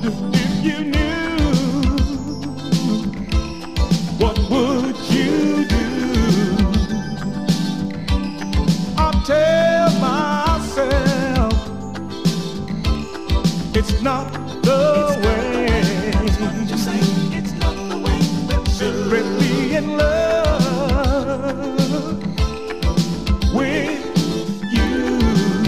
if you knew, what would you do? I tell myself it's not the way. That's what you say. It's not the way. Should be in love with you.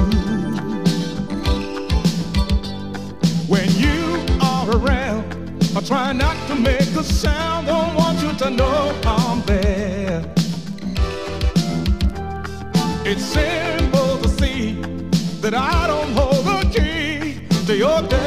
When you are around, I try not to make a sound. Don't want you to know I'm there. It's simple to see that I don't hold the key to your